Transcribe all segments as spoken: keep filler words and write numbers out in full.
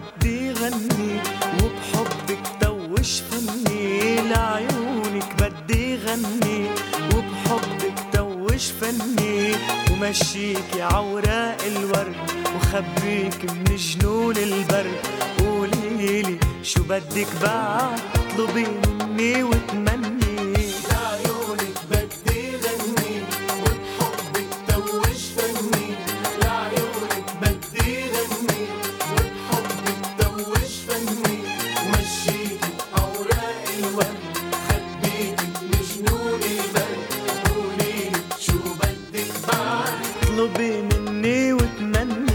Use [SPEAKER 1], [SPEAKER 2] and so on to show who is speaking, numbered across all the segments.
[SPEAKER 1] بدي غني وبحبك توش فني، لعيونك بدي غني وبحبك توش فني، ومشيكي عوراق الورد وخبيك من جنون البرد. قوليلي شو بدك بعد اطلبي مني وتمني،
[SPEAKER 2] لعيونك بدي غني وبحبك توش فني، لعيونك بدي غني وبحبك توش فني، ومشيكي عوراق الورد خبيكي من جنون البرد. قوليلي شو بدك بعد
[SPEAKER 1] اطلبي مني وتمني.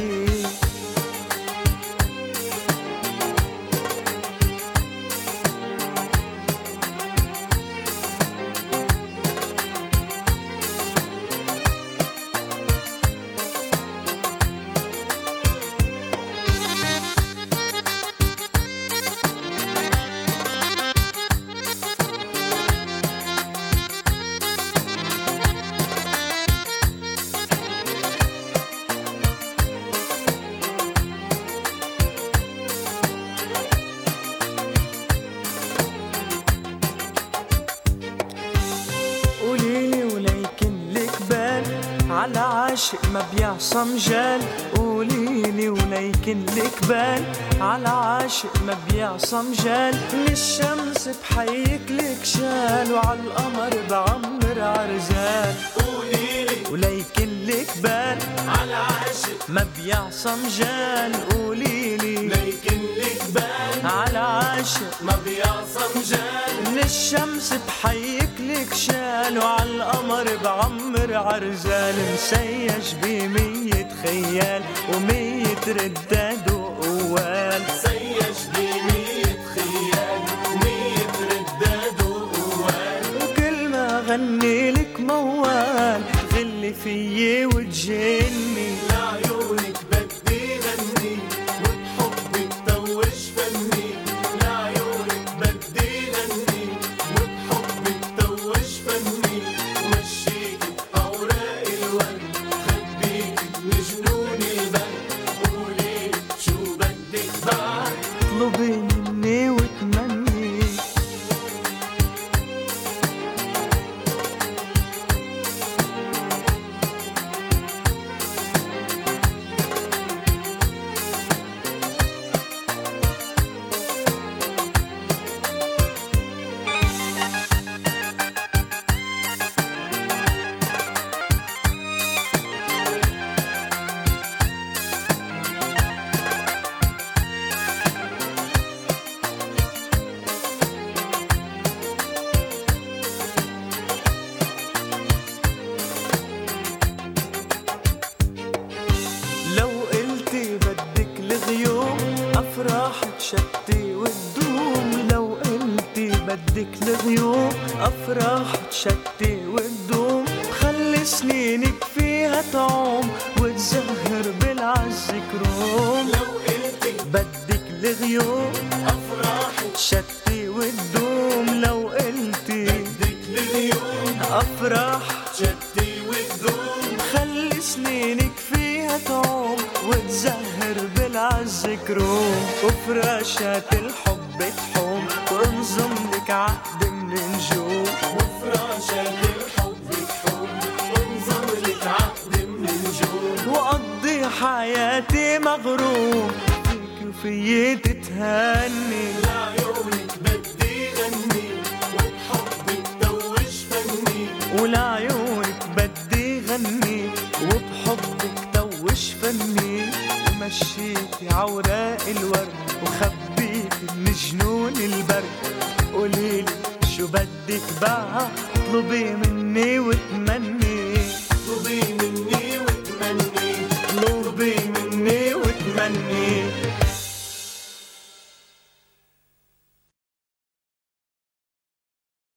[SPEAKER 1] قوليلي وليكن لك بال على عاشق ما بيعصى مجال، قوليلي وليكن لك بال على عاشق ما بيعصى مجال، من الشمس بحيك لك شال وعلى القمر بعمر عرزال.
[SPEAKER 2] قوليلي
[SPEAKER 1] وليكن لك بال
[SPEAKER 2] على عاشق
[SPEAKER 1] ما بيعصى مجال، قوليلي
[SPEAKER 2] ليكن لك بال
[SPEAKER 1] على عاشق
[SPEAKER 2] ما بيعصى مجال،
[SPEAKER 1] من الشمس بحيك لك شال وعلى القمر بعمر عرزال، مسيج بمية خيال ومية رداد وقوال،
[SPEAKER 2] سيج بمية خيال ومية رداد وقوال،
[SPEAKER 1] وكل ما غني لك موال تغلي فيي وتجني،
[SPEAKER 2] لعيونك بدي غني وبحبك توش فني، لعيونك بدي غني وبحبك توش فني، ومشيكي عوراق الورد خبيكي من جنون البرد. قوليلي شو بدك بعد
[SPEAKER 1] اطلبي مني وتمني. لو قلتي بدك الغيوم أفراحك شتي وتدوم، لو قلتي بدك الغيوم أفراحك شتي وتدوم، خلي سنينك فيها تعوم وتزهر بالعز كروم.
[SPEAKER 2] لو قلتي
[SPEAKER 1] بدك الغيوم
[SPEAKER 2] أفراحك
[SPEAKER 1] شتي وتدوم، لو قلتي
[SPEAKER 2] بدك الغيوم
[SPEAKER 1] أفراح
[SPEAKER 2] شتي وتدوم،
[SPEAKER 1] خلي سنينك فيها تعوم وتزهر بالعز كروم، وفراشات الحب تحوم وانظم لك عقد من نجوم،
[SPEAKER 2] وفراشات الحب تحوم وانظم لك عقد من نجوم،
[SPEAKER 1] وقضي حياتي مغروم فيك وفيي تتهني،
[SPEAKER 2] لعيونك بدي غني وبحبك توش فني،
[SPEAKER 1] ولعيونك بدي غني وبحبك توش فني، ومشيتي عوراق الورد وخبيك من جنون البرد. قوليلي شو بدك بعد اطلبي مني وتمني،
[SPEAKER 2] اطلبي مني وتمني،
[SPEAKER 1] اطلبي مني وتمني.